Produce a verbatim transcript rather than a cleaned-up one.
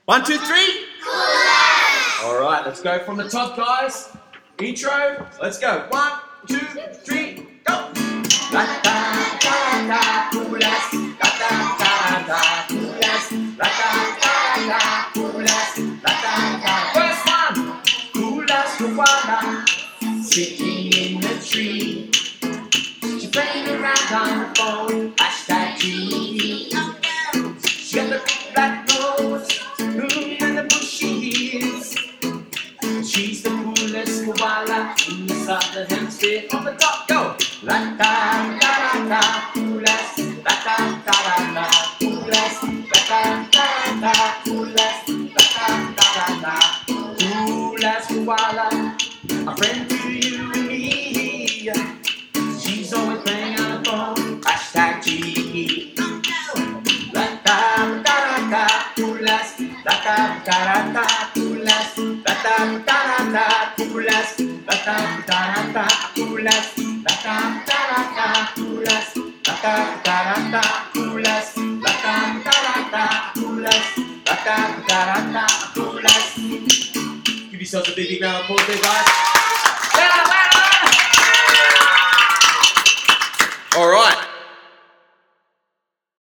One, two, three. All right, let's go from the top, guys. Intro. Let's go. One, two, three, go. La da da da, coolest. La da da da, coolest. La da da da, coolest. La da da. First one, coolest koala, sitting in the tree. She's playing around on the phone. Hashtag G. She got the big black nose, mm, and the bushy ears. She's the coolest koala in the southern hemisphere. From the top, go! La da da da da, coolest. La da da da da, coolest. La da da da, coolest. La da da da da, coolest koala, a friend to you and me. She's always playing on the phone. Hashtag G. La da da da, coolest. La da da da, coolest. La da da da, coolest. La da da da, coolest. La da da da, coolest. La da da da, coolest. La da da da, coolest. La da da da, coolest. Give yourselves a big round of applause, there, guys.